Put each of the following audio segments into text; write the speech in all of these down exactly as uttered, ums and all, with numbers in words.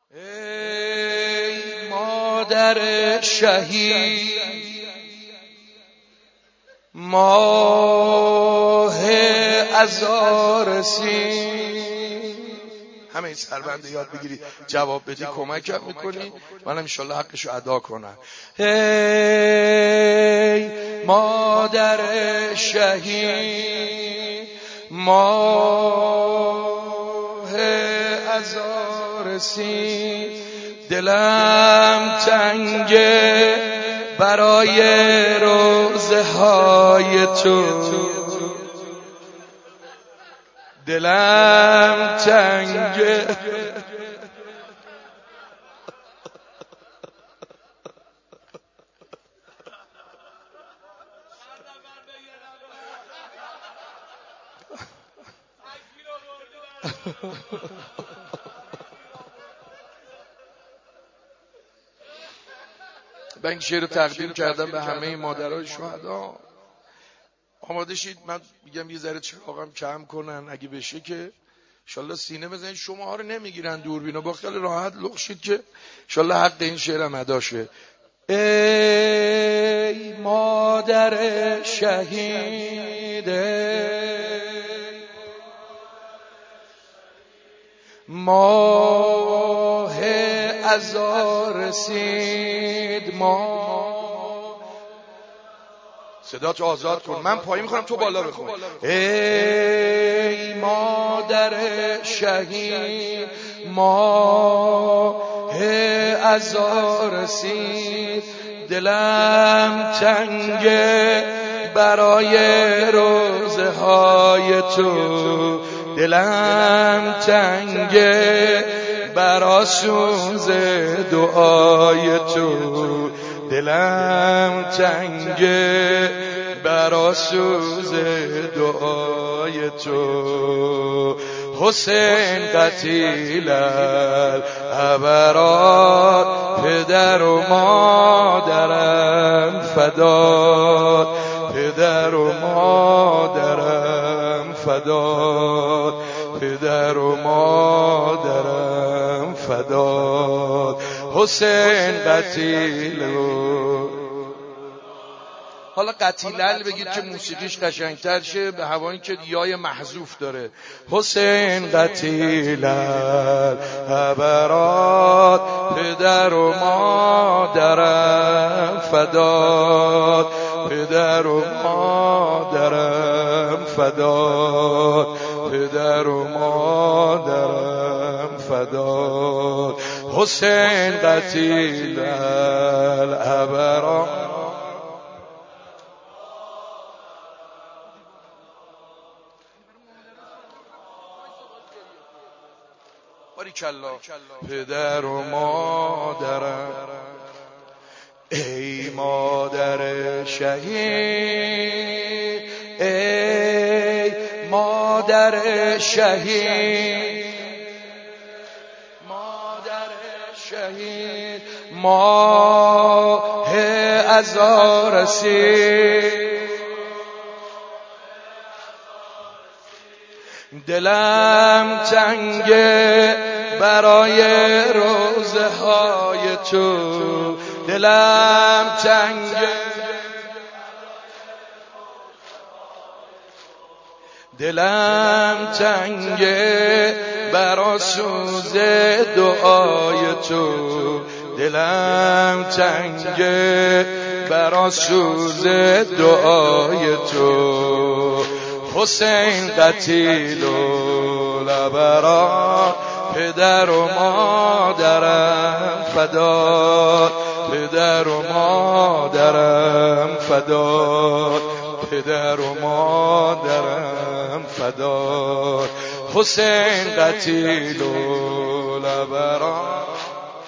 ای مادر شهید، ماه عزا رسید. همه این سربنده یاد بگیری جواب بدی کمکم میکنی، منم انشالله حقشو ادا کنم. ای مادر شهید، ماه عزا رسید. دلم تنگه برای روزه های تو، دلم تنگه من این شعر رو تقدیم کردم به همه مادرای شهدا. آماده شید، من میگم یه ذره چراغم کم کنن اگه بشه که انشالله سینه بزنید. شما ها رو نمیگیرن دوربینا، با خیلی راحت لغ شید که انشالله حق این شعرم ادا شه. ای مادر شهید، ماه عزا رسید. ما صدا تو آزاد کن، من پایین میخونم تو بالا بخون. ای مادر شهید، ماه عزا رسید. دلم تنگه برای روزه های تو، دلم تنگه برا سوز دعای تو، دلم تنگه برا سوز دعای تو. حسین قتیل العبرات، پدر و مادرم فدات، پدر و مادرم فدات، پدر و مادرم فدات. حسین قتیل. حالا قتیلل بگید که موسیقیش قشنگتر شه، به هوایی که یای محذوف داره. حسین قتیل العبرات، پدر و مادرم فدات، پدر و مادرم فدات، پدر و مادرم فدات. حسین قتیل العبرات. پدر و مادرم، ای مادر شهید، ای مادر شهید، مادر شهید. ماه عزا رسید. دلم تنگه برای روزه های تو، دلم تنگه، دلم تنگه برا سوز دعای تو، دلم تنگه برا سوز دعای تو. حسین قتیل العبرات، پدر و مادرم فدات، پدر و مادرم فدات، پدر و مادرم فدات. حسین قتیل العبرات.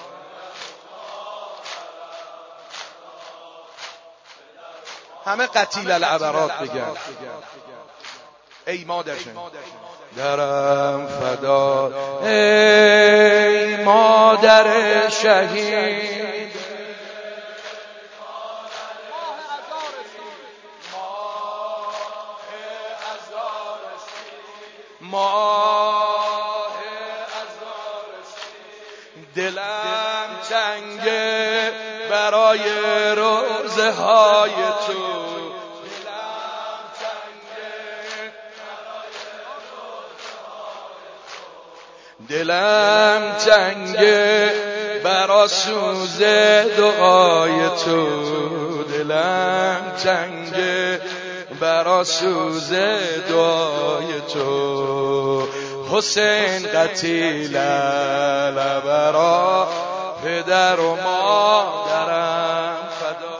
همه قتیل العبرات بگن. ای مادرشن درم فدا، ای مادر شهید، ماه دلم تنگه برای روزه های تو، دلم تنگه برا سوز دعای تو، دلم تنگه برا سوز دعای تو. حسین قتیل برا پدر و مادرم فدا،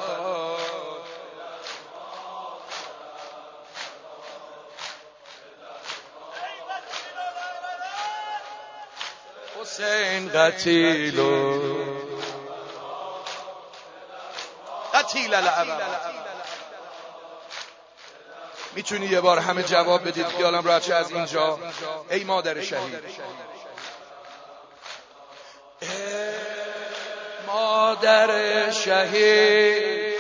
حسین قتیل و قتیل الابرار. میتونی یه بار همه جواب بدید خیالم راحت شه از اینجا؟ ای مادر شهید، ای مادر شهید،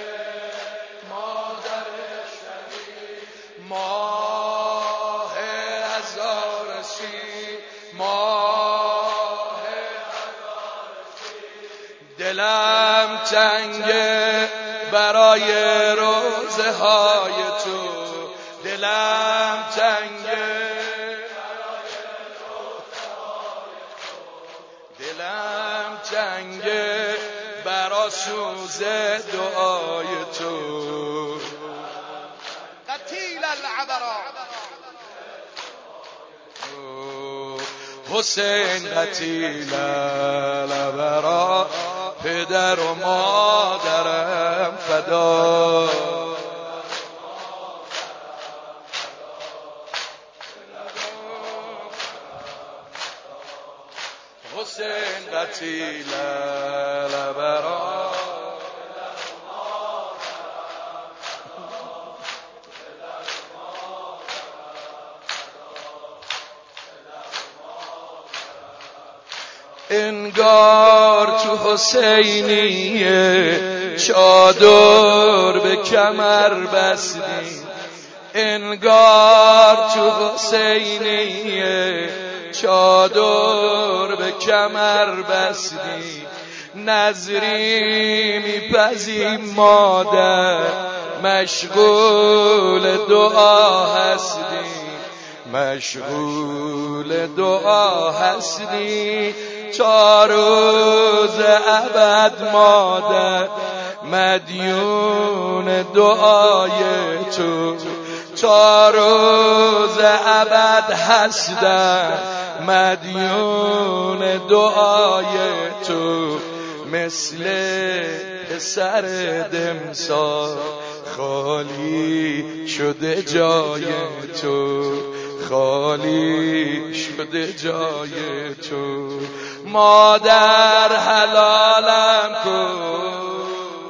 مادر شهید، ماه هزار سی، ماه هزار سی، دلم تنگه برای روزه های تو، دلم تنگه دلم تنگه برا سوز دعای تو. قتیل العبرا حسین قتیل العبرا پدر و مادرم فدا. حسین قتیل العبرا انگار تو حسینیه چادر به کمر بستی، انگار تو حسینیه چادر به کمر بستی. نظری میپزی مادر مشغول دعا هستی، مشغول دعا هستی. تا روز ابد مادر مدیون دعای تو، تا روز ابد هستم مدیون دعای تو. مثل پسر دمسار خالی شده جای تو، خالی شده جای تو. مادر حلالم کن،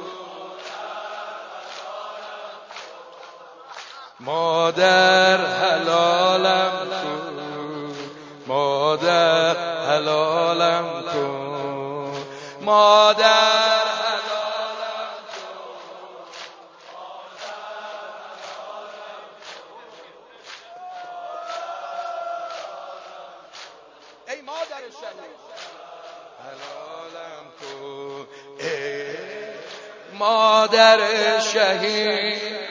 مادر حلالم کن، مادر حلالم کن، مادر حلالم کن. ای مادر شهید حلالم کن، ای مادر شهید،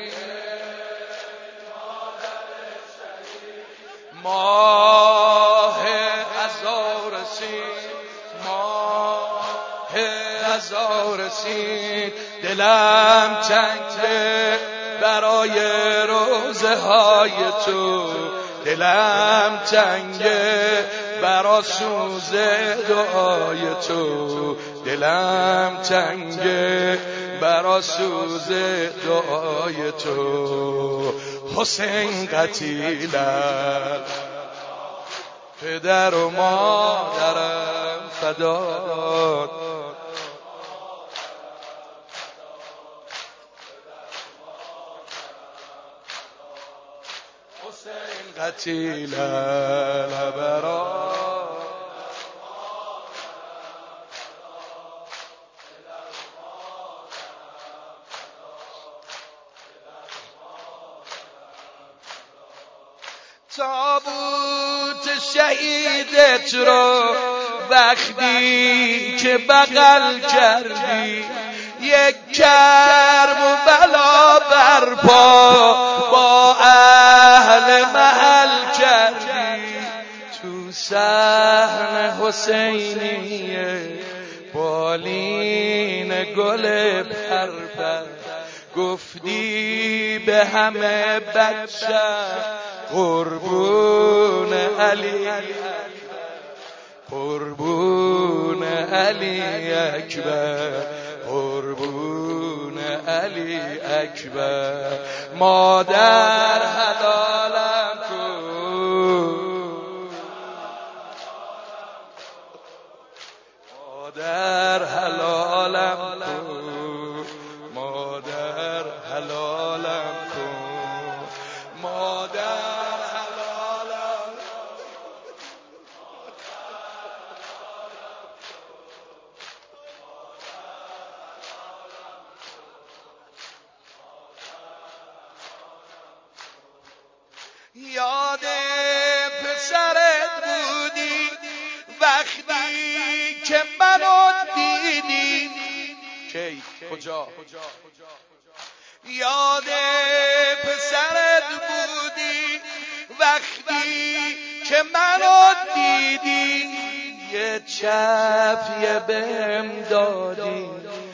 ماه هزار سی، ماه هزار سی. دلم تنگه برای روزه های تو، دلم تنگه برا سوز دعای تو، دلم تنگه برا سوز دعای تو. حسین قتیل پدر و مادرم فدا. حسین قتیل العبرا تابوت شهیدت رو وقتی که بغل کردی یک کرب و بلا برپا با اهل محل کردی تو صحن حسینیه بالین گل پرپر گفتی به همه بچه قربون علی قربون علی اکبر قربون علی اکبر مادر حلالم کن مادر حلالم کن مادر حلالم کن مادر حلالم یاد پسرت بودی وقتی که منو دیدی کی کجا یاد پسرت بودی وقتی که منو دیدی یه چفیه بهم دادی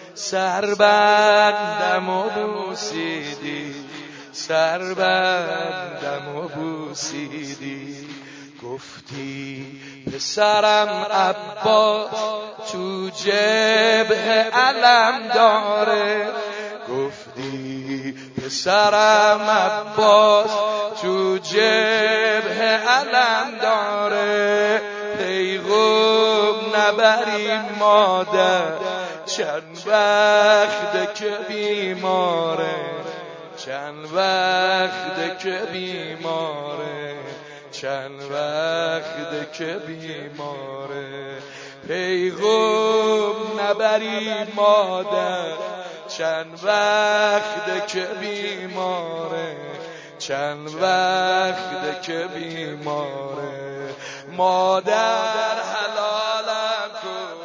سربندم و بوسیدی سربندم و بوسیدی گفتی پسرم عباس تو جبهه علم داره گفتی پسرم عباس تو جبهه علم داره پیغام نبری مادر چند وقت که بیماره چند وقت که بیماره چند وقت که بیماره پیغام نبری مادر چند وقت که بیماره چند وقت که بیماره مادر حلالم کن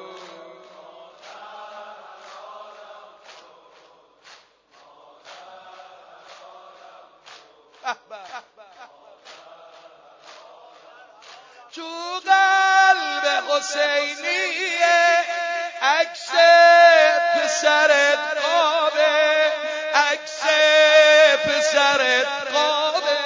تو قلب حسینیه عکس پسرت قابه عکس پسرت قابه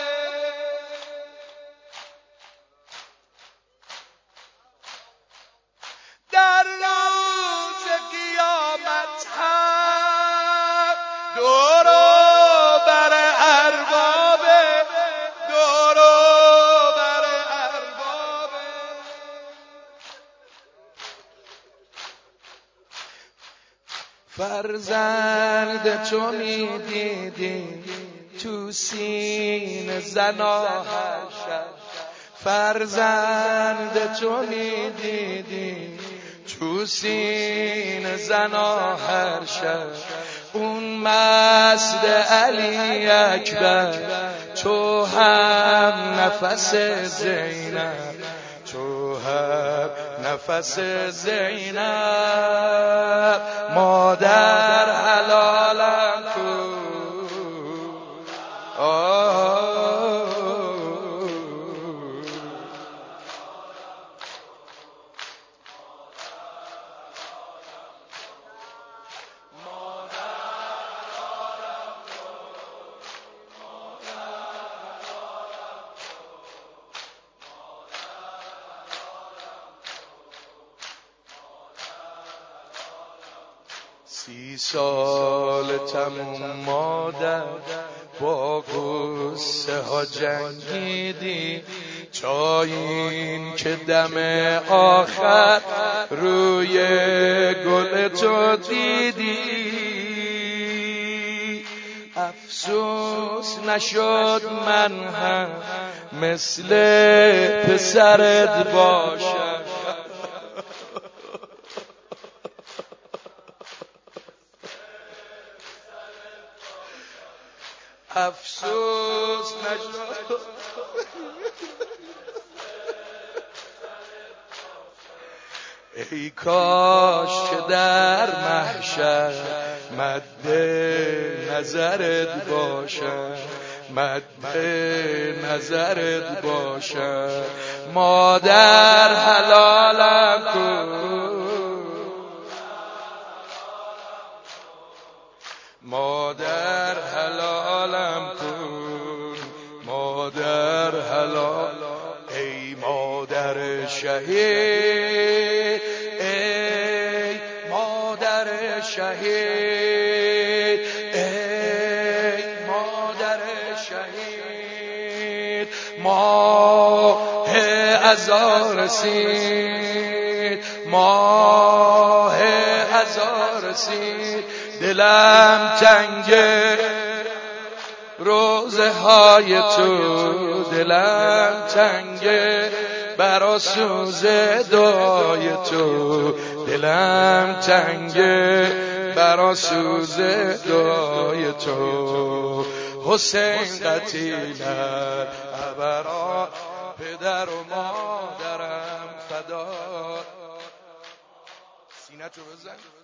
در روز قیامت هم دورو بر اربابه دورو بر اربابه فرزند تو می دیدی تو سین زنا هرشب فرزند تو می دیدی تو سین زنا هر شب اون مسد علی اکبر تو هم نفس زینب تو هم نفس زینب مادر حلالم کن سی سال تموم مادر با غصه ها جنگیدی تا این که دم آخر روی گل تو دیدی افسوس نشد من هم مثل پسرت باشم افسوس نشد ای کاش که در محشر مد نظرت باشم، مد نظرت باشم. مادر حلالم کن، مادر حلالم کن، مادر حلال. ای مادر شهید، ای مادر شهید، ای مادر شهید. ماه عزا رسید، ماه عزا رسید. دلم تنگه روزه های تو، دلم تنگه برا سوز دعای تو، دلم تنگه برا سوز دعای تو. حسین قتیلت ابرا، پدر و مادرم فدا. سینه تو بزن.